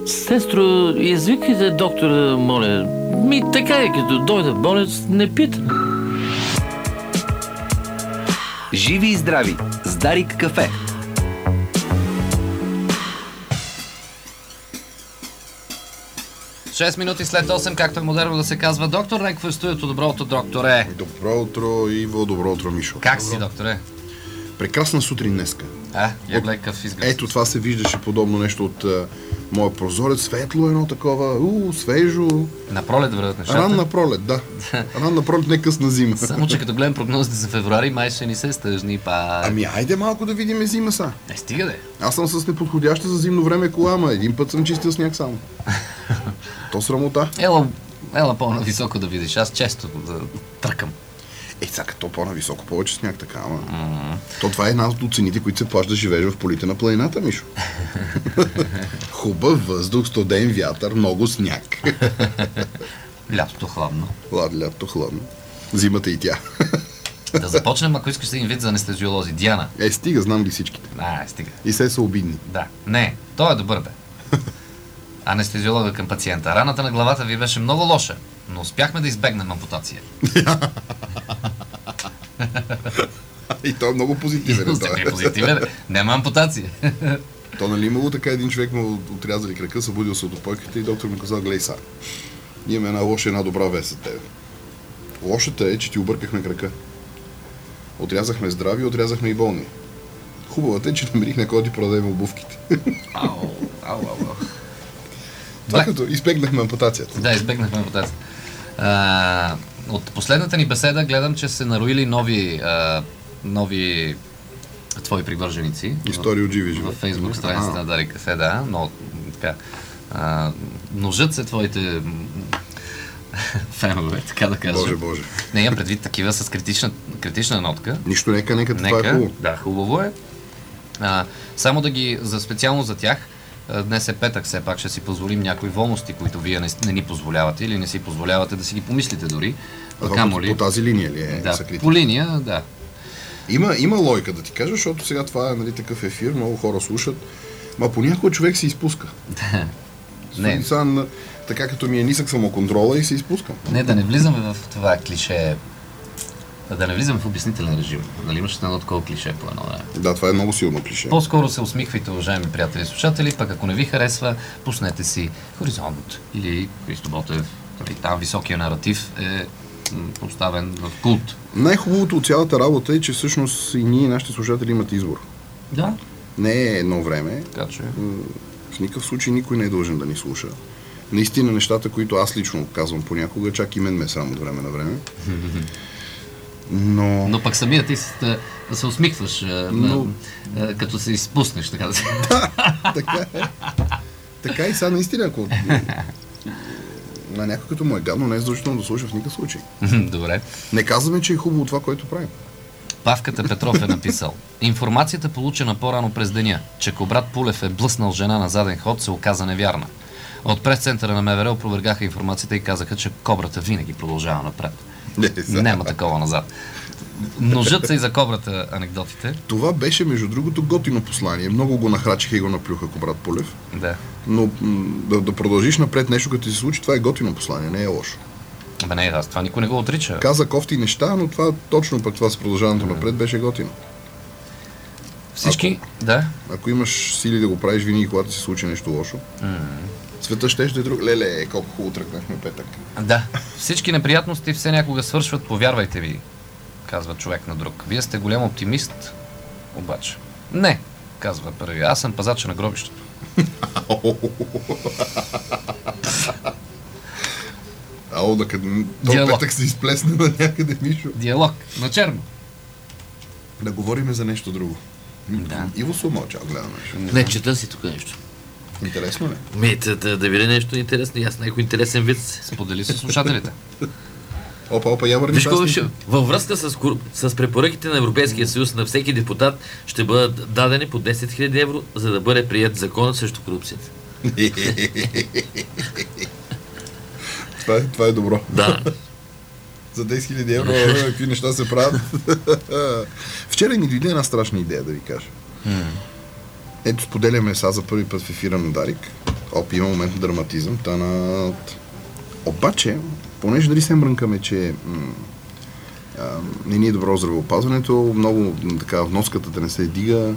Сестро, извикайте доктора, моля. Така е, като дойде болец, не пита. Живи и здрави с Дарик кафе. Шест минути след 8, както е модерно да се казва. Доктор Ренков в студиото. Добро утро, докторе. Добро утро, Иво. Добро утро, Мишо. Как си, докторе? Прекрасна сутрин днеска. Я гледай какъв изглед. Ето това се виждаше подобно нещо от моя прозорец. Светло едно такова, свежо. На пролет върват нещата. Ранна пролет, да. Ранна пролет, не късна зима. Само, че като гледам прогнозите за февруари, май ще ни се стъжни па... Ами айде малко да видим зима са. Стига де. Аз съм с неподходяща за зимно време кола, ама един път съм чистил сняг само. То срамота. Ела по-нависоко да видиш. Аз често да тръкам. Сега като по-нависоко, повече сняг така, ама. То това е една от цените, които се плаща да живееш в полите на планината, Мишо. Хубав въздух, студен вятър, много сняг. Лятото хладно. Лятото хладно. Зимата и тя. Да започнем, ако искаш един вид за анестезиолози. Диана. Стига, знам ги всичките. Стига. И се са обидни. Да. Не, той е добър, бе. Анестезиолога към пациента. Раната на главата ви беше много лоша, но успяхме да избегнем ампутация. И той е много позитивен. Позитивен. Няма ампутация. То нали имало така, един човек му отрязали крака, събудил се от опойката и доктор му казал: глей са, имаме една лоша и една добра вест за тебе. Лошата е, че ти объркахме крака. Отрязахме здрави, отрязахме и болни. Хубавата е, че намерих на кой да ти продадем обувките. Ау. Това като избегнахме ампутацията. Да, избегнахме ампутацията. От последната ни беседа гледам, че се нароили нови твои привърженици. Истории от живи живот. Във Фейсбук страницата на Дарик кафе, да. Но така. Множат се твоите фенове, така да кажа. Боже. Не, имам предвид такива с критична нотка. Нищо, нека това е хубаво. Да, хубаво е. Само да ги, специално за тях, днес е петък, все пак ще си позволим някои волности, които вие не ни позволявате или не си позволявате да си ги помислите дори. По тази линия ли е? Да, по линия, да. Има лойка да ти кажа, защото сега това е нали, такъв ефир, много хора слушат, ма понякога човек се изпуска. Не. Така като ми е нисък самоконтрола и се изпускам. Не, да не влизаме в това клише, да не влизаме в обяснителен режим. Нали имаш едно такова клише по едно време? Да, това е много силно клише. По-скоро се усмихвайте, уважаеми приятели и слушатели, пък ако не ви харесва, пуснете си Хоризонт или Христо Ботев. Там високия наратив е поставен в култ. Най-хубавото от цялата работа е, че всъщност и ние, нашите слушатели, имат избор. Да. Не е едно време. Така че. В никакъв случай никой не е дължен да ни слуша. Наистина нещата, които аз лично казвам понякога, чак и мен ме е срам от време на време. Но пък самия ти да се усмихваш, като се изпуснеш, така да се... Така е. Така и сега наистина, ако на някой като му е гадно, не е задължително да слуша в никакъв случай. Добре. Не казваме, че е хубаво това, което правим. Павката Петров е написал: информацията, получена по-рано през деня, че Кобрат Пулев е блъснал жена на заден ход, се оказа невярна. От прес-центъра на МВР опровергаха информацията и казаха, че кобрата винаги продължава напред. Няма такова назад. Множат се и за кобрата анекдотите. Това беше, между другото, готино послание. Много го нахрачиха и го наплюха Кобрат Пулев. Да. Но да продължиш напред нещо, като ти се случи, това е готино послание, не е лошо. Не, аз това никой не го отрича. Каза кофти неща, но това точно пък това с продължаването напред беше готино. Всички, да. Ако имаш сили да го правиш винаги, когато се случи нещо лошо, света ще е друг. Леле, колко хубаво тръгнахме петък. Да. Всички неприятности все някога свършват, повярвайте ви, казва човек на друг. Вие сте голям оптимист, обаче. Не, казва първи. Аз съм пазача на гробището. Да къде... То петък се изплесне на някъде, Мишо. Диалог. На черно. Да говорим за нещо друго. Да. Иво се умълчал, гледам нещо. Не, чета си тук нещо. Интересно ли? Да видя нещо интересно. Аз някой интересен вид. Сподели с слушателите. Опа, я върни. Виж какво, във връзка с препоръките на Европейския съюз на всеки депутат ще бъдат дадени по 10 000 евро, за да бъде прият законът срещу корупцията. Това е добро. Да. За 10 000 евро какви неща се правят. Вчера ми дойде една страшна идея, да ви кажа. Ето, споделяме сега за първи път в ефира на Дарик. Има момент на драматизъм. Обаче, понеже дали се мрънкаме, че не ни е добро здравеопазването, много така вноската да не се дига,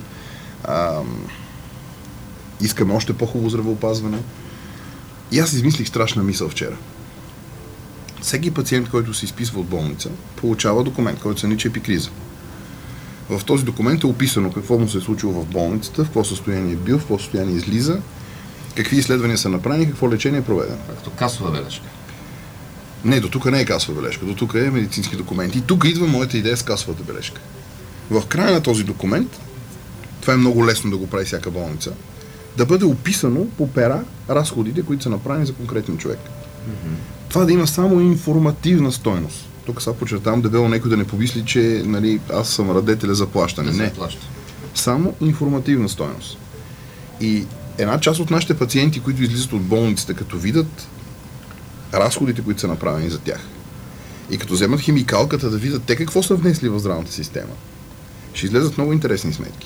искаме още по-хубаво здравеопазване. И аз измислих страшна мисъл вчера. Всеки пациент, който се изписва от болница, получава документ, който се нарича епикриза. В този документ е описано какво му се е случило в болницата, в какво състояние е бил, в какво състояние излиза, какви изследвания са направени, какво лечение е проведено. Както касова бележка. Не, до тук не е касова бележка, до тук е медицински документи. И тук идва моята идея с касовата бележка. В края на този документ, това е много лесно да го прави всяка болница, да бъде описано по пера разходите, които са направени за конкретен човек. Това да има само информативна стойност. Тук сега подчертавам дебело някой да не помисли, че нали, аз съм радетеля за плащане. Не. Само информативна стойност. И една част от нашите пациенти, които излизат от болниците, като видят разходите, които са направени за тях, и като вземат химикалката да видят те какво са внесли в здравната система, ще излезат много интересни сметки.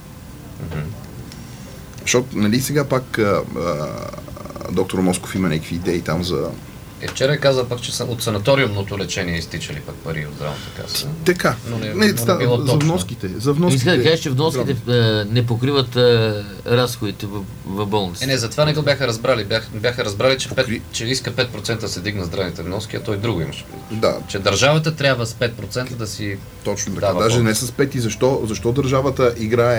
Защото, нали, сега пак доктор Москов има някакви идеи там за... Вчера каза пък, че от санаториумното лечение изтичали пък пари от здравната каса. Така. За вноските. Иска да кажеш, че вноските не покриват разходите в болниците. Не, затова не го бяха разбрали. Бяха разбрали, че иска 5% се дигна здравните вноски, а той друго имаше. Да. Че държавата трябва с 5% да си... Точно така. Даже не с 5%. Защо държавата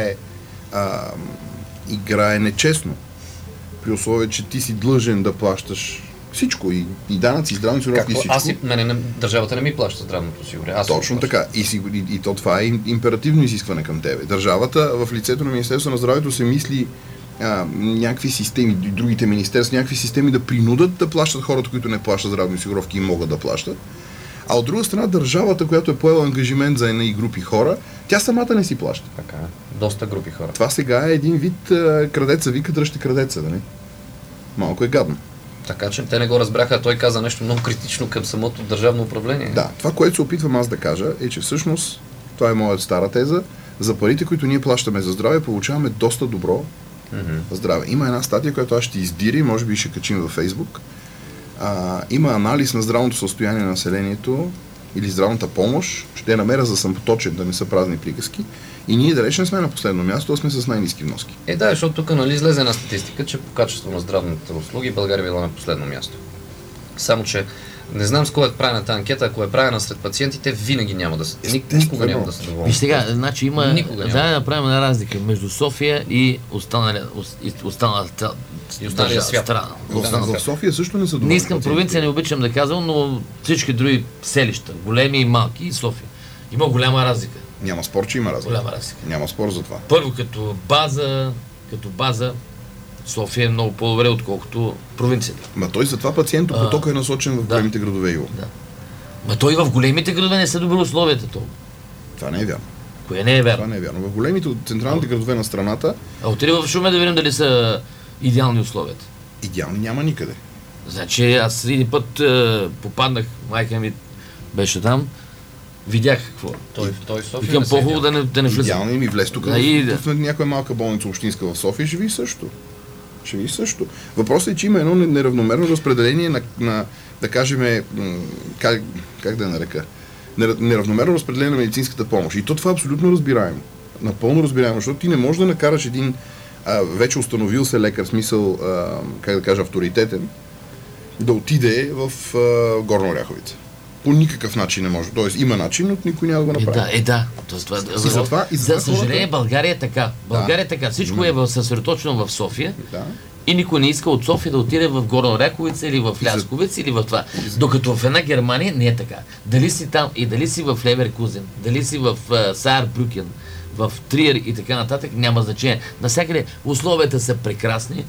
играе нечестно? При условие, че ти си длъжен да плащаш всичко, и данъци, и здравни осигуровки, и всичко. Държавата не ми плаща здравното осигуряване. Точно така. И то това е императивно изискване към тебе. Държавата в лицето на Министерството на здравето се мисли някакви системи, другите министерства, някакви системи да принудат да плащат хората, които не плащат здравни осигуровки и могат да плащат. А от друга страна, държавата, която е поела ангажимент за една и групи хора, тя самата не си плаща. Така, доста групи хора. Това сега е един вид крадеца вика, дръжте крадеца, да не? Малко е гадно. Така че те не го разбраха, а той каза нещо много критично към самото държавно управление. Да, това, което се опитвам аз да кажа, е, че всъщност, това е моята стара теза, за парите, които ние плащаме за здраве, получаваме доста добро здраве. Има една статия, която аз ще издиря и може би ще качим във Фейсбук. Има анализ на здравното състояние на населението или здравната помощ. Ще я намеря, за да съм поточен, да не са празни приказки. И ние далеч не сме на последно място, а сме с най-ниски вноски. Да, защото тук излезе една статистика, че по качество на здравните услуги България била на последно място. Само, че не знам с кой е правена тази анкета, ако е правена сред пациентите, винаги няма да се... Никога няма да се доволни. Виж сега, значи има... Да направим една разлика между София и останалата свят. В София също не са доволни. Не искам провинция, не обичам да казвам, но всички други селища, големи и малки, и София. Има голяма разлика. Няма спор, че има разлика. Голяма разлика. Няма спор за това. Първо, като база, София е много по-добре, отколкото провинцията. Той затова пациентопотока е насочен в големите градове, Иво. Да. Той в големите градове не са добри условията. Това не е вярно. Кое не е вярно? Това не е вярно. В големите, централните градове на страната... Отиде в Шумен да видим дали са идеални условията. Идеални няма никъде. Значи аз един път попаднах, майка ми беше там, видях какво. Той София викам, по-хубаво да не влизам. Идеално ми влез тук в някоя малка болница общинска в София, ще ви също. Въпросът е, че има едно неравномерно разпределение на да кажем, как да нарека, неравномерно разпределение на медицинската помощ. И това е абсолютно разбираемо. Напълно разбираемо, защото ти не можеш да накараш един вече установил се лекар, смисъл, авторитетен, да отиде в Горна Оряховица. По никакъв начин не може. Тоест има начин, но никой няма да го направи. За съжаление, България е така. България е така. Всичко е съсредоточено в София. Да. И никой не иска от София да отиде в Горна Оряховица или в Лясковец или в това. Докато в една Германия не е така. Дали си там и дали си в Леверкузен, дали си в Саарбрюкен, в Триер и така нататък, няма значение. Навсякъде условията са прекрасни.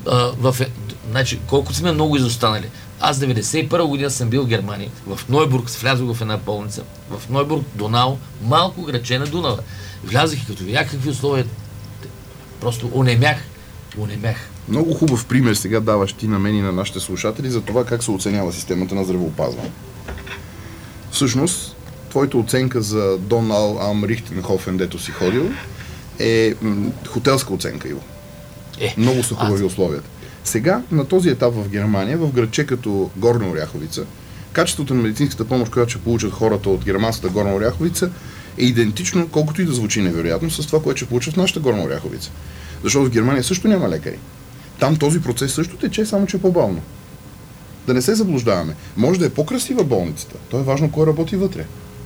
Значи, колко сме много изостанали. Аз 91 година съм бил в Германия. В Нойбург влязох в една болница. В Нойбург, Донау, малко граче на Дунава. Влязах и като видях какви условия, просто онемях. Много хубав пример сега даваш ти на мен и на нашите слушатели за това как се оценява системата на здравеопазване. Всъщност, твоята оценка за Донал Ам Рихтенхофен, дето си ходил, е хотелска оценка, Иво. Много са хубави условията. Сега, на този етап в Германия, в градче като Горна Оряховица, качеството на медицинската помощ, която ще получат хората от германската Горна Оряховица, е идентично, колкото и да звучи невероятно, с това, което ще получат в нашата Горна Оряховица. Защото в Германия също няма лекари. Там този процес също тече, само че по-бавно. Да не се заблуждаваме. Може да е по-красива болницата. То е важно кой работи вътре.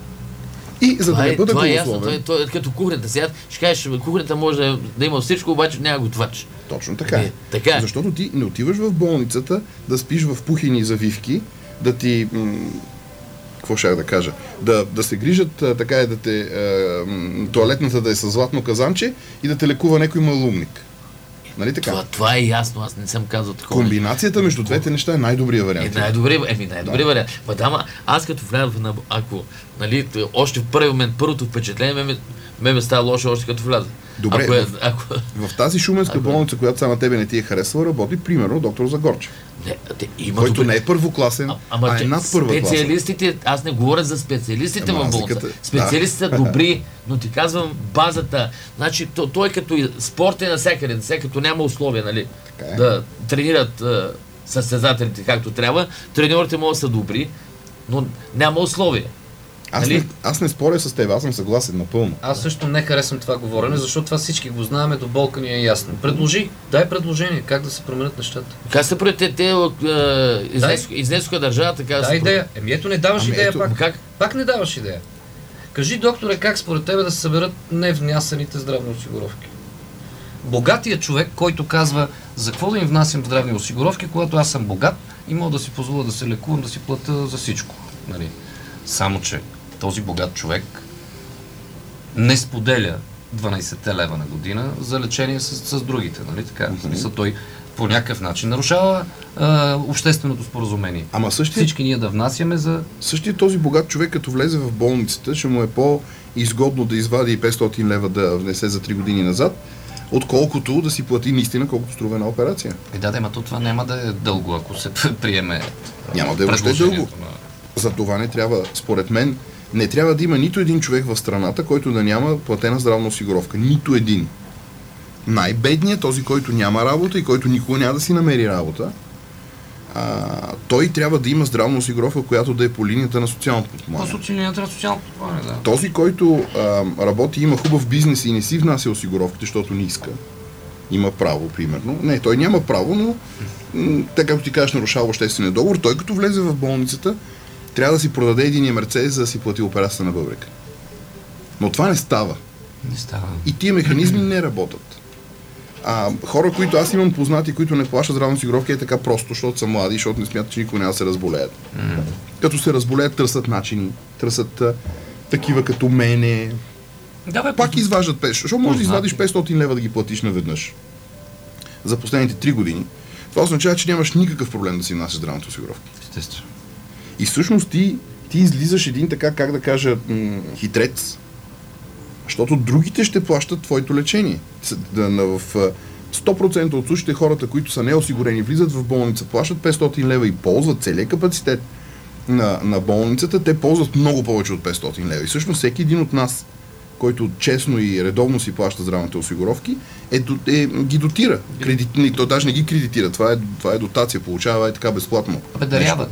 И за да не бъде голословен... Това е като кухнята. Сега ще кажеш, кухнята може да има всичко, обаче няма готвач. Точно така. Така. Защото ти не отиваш в болницата да спиш в пухини завивки, да ти... какво ще да кажа? Да се грижат така и да те... тоалетната да е със златно казанче и да те лекува някой малумник. Нали така? Това е ясно, аз не съм казал такова. Комбинацията между двете неща е най-добрият вариант. Най-добрият вариант. Аз като вляза ако, нали, още в първи момент, първото впечатление ме става лошо още като вляза. Добре, в тази шуменска болница, която само тебе не ти е харесала, работи примерно доктор Загорчев. Който не е първокласен, а е над първа класа. Специалистите, аз не говоря за специалистите в болницата. Специалистите са добри, но ти казвам базата. Значи той като спорт е навсякъде, като няма условия, нали, да тренират състезателите както трябва. Треньорите могат да са добри, но няма условия. Аз не споря с теб, аз съм съгласен напълно. Аз също не харесвам това говорене, защото това всички го знаем, до болка ни е ясно. Дай предложение, как да се променят нещата. Как се променят? Те изнесоха държавата, така да се идея. Ето не даваш идея пак. Пак не даваш идея. Кажи, докторе, как според тебе да се съберат невнасяните здравни осигуровки? Богатият човек, който казва, за какво да им внасям здравни осигуровки, когато аз съм богат и мога да си позволя да се лекувам, да си платя за всичко. Нали? Само че този богат човек не споделя 12 лева на година за лечение с другите, нали така? Той по някакъв начин нарушава общественото споразумение. Всички ние да внасяме за... Същия този богат човек, като влезе в болницата, ще му е по-изгодно да извади 500 лева да внесе за 3 години назад, отколкото да си плати наистина колкото струва една операция. Това няма да е дълго, ако се приеме. Няма да е въобще дълго. За това не трябва, според мен, не трябва да има нито един човек в страната, който да няма платена здравна осигуровка. Нито един. Най-бедният, този, който няма работа и който никога няма да си намери работа, той трябва да има здравна осигуровка, която да е по линията на социалното подпомагане. По линията на социалното подпомагане, да. Този, който работи, има хубав бизнес и не си внася осигуровките, защото не иска. Има право, примерно. Не, той няма право, но така както ти кажеш, нарушава обществения договор. Той като влезе в болницата, трябва да си продаде единия Мерцедес, за да си плати операцията на бъбрека. Но това не става. И тия механизми не работят. Хора, които аз имам познати, които не плащат здравна осигуровка, е така просто, защото са млади, защото не смятат, че никога няма да се разболеят. Като се разболеят, търсят начини, търсят такива като мене. Пак изваждат 5, защото може да извадиш 500 лева да ги платиш наведнъж. За последните 3 години. Това означава, че нямаш никакъв проблем да си внасяш здравната осигуровка. Естествено. И всъщност ти излизаш един така, как да кажа, хитрец, защото другите ще плащат твоето лечение. В 100% от случаите хората, които са неосигурени, влизат в болница, плащат 500 лева и ползват целият капацитет на болницата, те ползват много повече от 500 лева. И всъщност всеки един от нас, който честно и редовно си плаща здравните осигуровки, ги дотира. То даже не ги кредитира. Това е дотация, получава така безплатно. Дарява,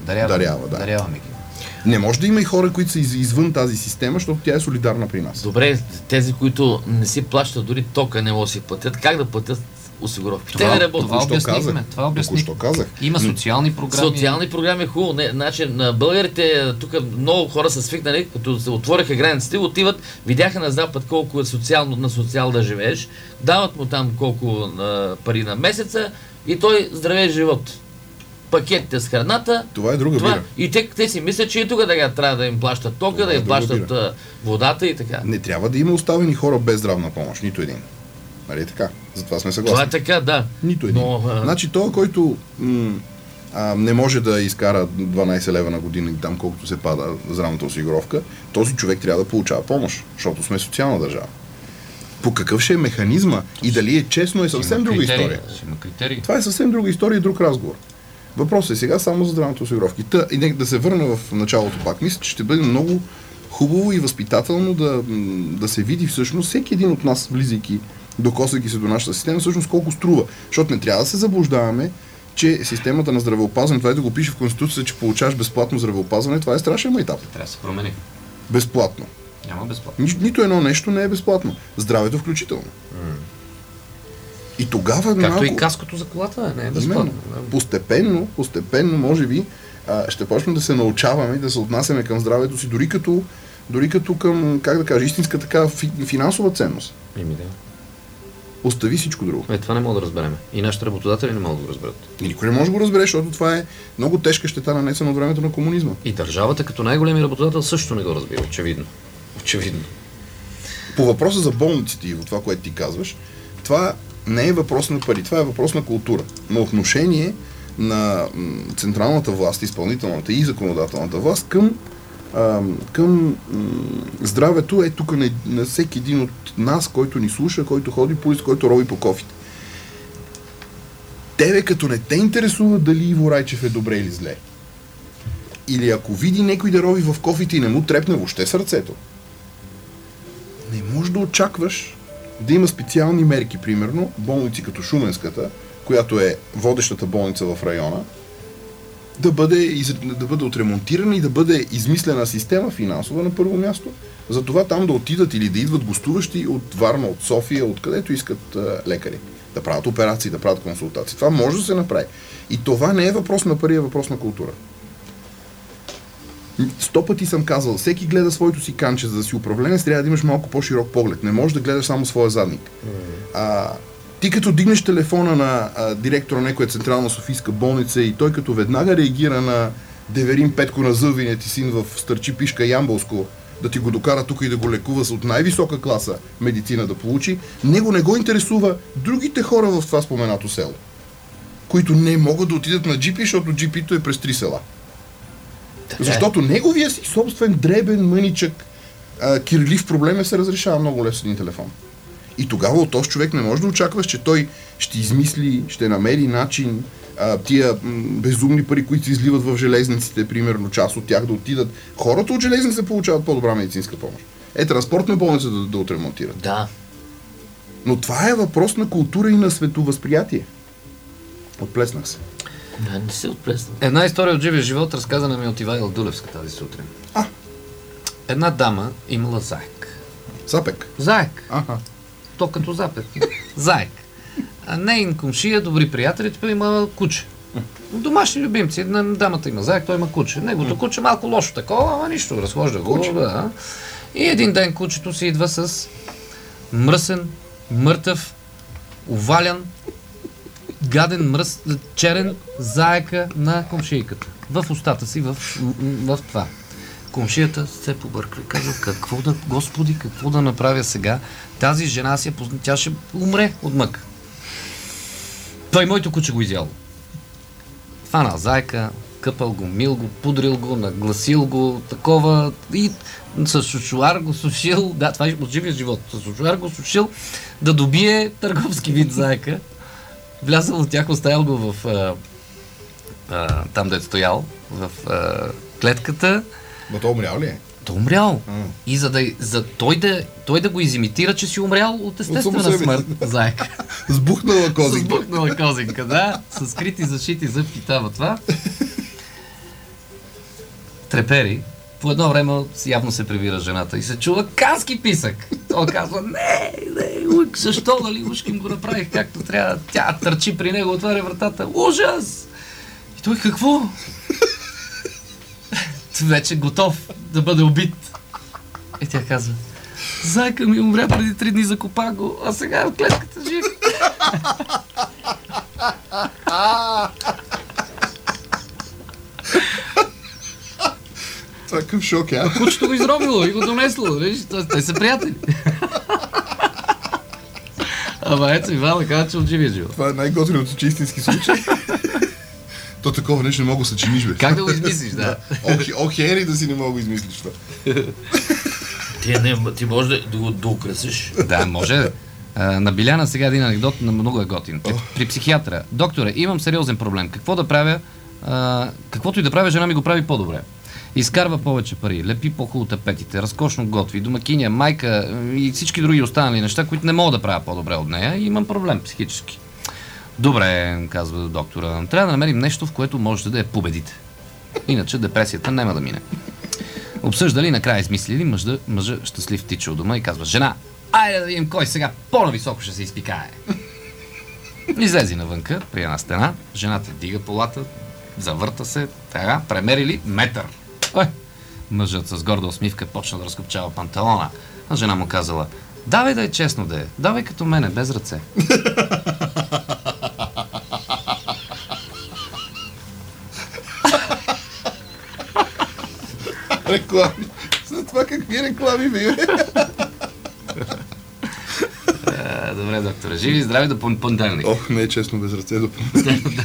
Не може да има и хора, които са извън тази система, защото тя е солидарна при нас. Добре, тези, които не си плащат дори тока, не могат да си платят, как да платят осигуровки? Те не работят. Това обяснихме. Има социални програми. Социални програми е хубаво. Значи, на българите, тук много хора са свикнали, като се отвориха границите, отиват, видяха на Запад колко е на социал да живееш, дават му там колко пари на месеца и той здравее живот. Пакетите с храната. Това е друга бира. И те си мислят, че и тук трябва да им плащат тока, да им плащат водата и така. Не трябва да има оставени хора без здравна помощ. Нито един. Нали така? Затова сме съгласни. Това е така, да. Нито един. Значи този, който не може да изкара 12 лева на година там колкото се пада здравната осигуровка, този човек трябва да получава помощ, защото сме социална държава. По какъв ще е механизма и дали е честно е съвсем друга история. Това е съвсем друга история и друг разговор. Въпросът е сега само за здравните осигуровки. И нека да се върна в началото пак. Мисля, че ще бъде много хубаво и възпитателно да се види всъщност всеки един от нас, влизайки, докосвайки се до нашата система, всъщност колко струва. Защото не трябва да се заблуждаваме, че системата на здравеопазване, това да го пише в Конституцията, че получаваш безплатно здравеопазване, това е страшен майтап. Трябва да се промени. Безплатно. Няма безплатно. Нито едно нещо не е безплатно. Здравето включително. И тогава Както и каското за колата, не е безплатно. Постепенно, може би, ще почнем да се научаваме и да се отнасяме към здравето си, дори като към, как да кажа, истинска така финансова ценност. Да. Остави всичко друго. Това не мога да разберем. И нашите работодатели не могат да го разберат. И никой не може да го разбере, защото това е много тежка щета, нанесена от времето на комунизма. И държавата като най-големи работодател също не го разбира, очевидно. По въпроса за болниците и това, което ти казваш, това не е въпрос на пари, това е въпрос на култура. На отношение на централната власт, изпълнителната и законодателната власт към здравето е тук на всеки един от нас, който ни слуша, който ходи по улица, който роби по кофите. Тебе като не те интересува дали Иво Райчев е добре или зле. Или ако види някой да роби в кофите и не му трепне въобще сърцето, не можеш да очакваш да има специални мерки, примерно болници като Шуменската, която е водещата болница в района, да бъде отремонтирана и да бъде измислена система финансова на първо място, за това там да отидат или да идват гостуващи от Варна, от София, откъдето искат лекари. Да правят операции, да правят консултации. Това може да се направи. И това не е въпрос на пари, е въпрос на култура. 100 пъти съм казал, всеки гледа своето си канче, за да си управленец, трябва да имаш малко по-широк поглед. Не можеш да гледаш само своя задник. Ти като дигнеш телефона на директора на някоя централна софийска болница и той като веднага реагира на Деверин Петко на зъвиния ти син в Стърчи Пишка Ямболско, да ти го докара тук и да го лекува от най-висока класа медицина да получи, него не го интересува другите хора в това споменато село, които не могат да отидат на джипи, защото джипито е през 3 села. Защото неговия си собствен дребен, мъничък, кирлив проблем се разрешава много лесно с един телефон. И тогава от този човек не може да очакваш, че той ще измисли, ще намери начин тия безумни пари, които се изливат в железниците, примерно част от тях да отидат. Хората от железниците получават по-добра медицинска помощ. Транспортна болница да отремонтират. Да. Но това е въпрос на култура и на световъзприятие. Отплеснах се. Да, не се отплесна. Една история от живия живот, разказана ми от Ивайла Дулевска тази сутрин. Една дама имала заек. Запек? Заек. Аха. То като запек. Заек. А нейн комшия, добри приятели, тепер има куче. Домашни любимци. Дамата има заек, той има куче. Неговото куче малко лошо такова, ама нищо, разхожда го. Да. И един ден кучето си идва с мръсен, мъртъв, овалян, гаден, черен заека на комшийката. В устата си, в това. Комшията се побърква и казва, Господи, какво да направя сега? Тази жена тя ще умре от мък. Той моето куче го изяло. Фанал заека, къпал го, мил го, пудрил го, нагласил го, такова и с шушуар го сушил, да, това е от живия живот, с шушуар го сушил да добие търговски вид заека. Влязал от тях, оставил го в там, дето стоял, в клетката. Но то умрял ли е? Той умрял. И той да го изимитира, че си умрял от естествена смърт. Заек. Сбухнала козинка. Сбухнала козинка, да. С скрити зашити зъбки това. Трепери. По едно време явно се прибира жената и се чува кански писък. Той казва, не, защо, нали, ушким го направих както трябва. Тя търчи при него, отваря вратата. Ужас! И той, какво? Вече готов да бъде убит. И тя казва, зайка ми умря преди 3 дни, закопах го, а сега е в клетката жив. Това е къв шок, а? Кучето го изробило и го донесло. Те са приятели. Ама ето Ивана казва, че от живия живот. Това е най-готиното, че истински случай. То такова нещо не мога да съчиниш, бе. Как да го измислиш, да? Хери да си не мога да го измислиш това. Ти може да го доукрасиш. Да, може. На Биляна сега един анекдот, много е готин. При психиатра. Докторе, имам сериозен проблем. Какво да правя? Каквото и да правя, жена ми го прави по-добре. Изкарва повече пари, лепи по-хубаво тапетите, разкошно готви, домакиня, майка и всички други останали неща, които не мога да правя по-добре от нея и имам проблем психически. Добре, казва доктора, трябва да намерим нещо, в което можете да я победите. Иначе депресията няма да мине. Обсъждали и накрая измислили мъжа щастлив тича от дома и казва: жена, айде да видим кой сега по-нависоко ще се изпикае. Излезе навънка при една стена, жената дига полата, завърта се, така, премерили метър. Мъжът с горда усмивка почна да разкопчава панталона, а жена му казала: давай да е честно да е, давай като мене, без ръце. Реклами. За това какви реклами биве? Добре, докторе. Живи и здрави до понеделник. Ох, не е честно без ръце до понеделник.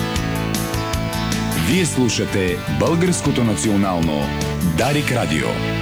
Вие слушате Българското национално Дарик Радио.